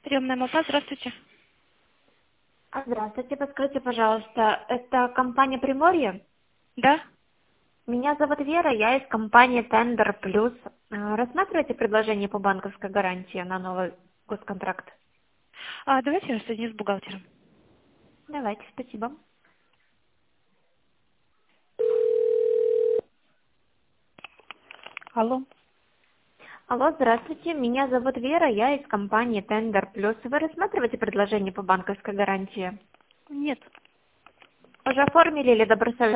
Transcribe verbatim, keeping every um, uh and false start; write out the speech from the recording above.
Приемная Москва, здравствуйте. А, Здравствуйте, подскажите, пожалуйста, это компания Приморье? Да? Меня зовут Вера, я из компании Tender Plus. А, Рассматриваете предложение по банковской гарантии на новый госконтракт? А, давайте я соединю с бухгалтером. Давайте, спасибо. Алло. Алло, здравствуйте, меня зовут Вера, я из компании Tender Plus. Вы рассматриваете предложение по банковской гарантии? Нет. Уже оформили или добросовестно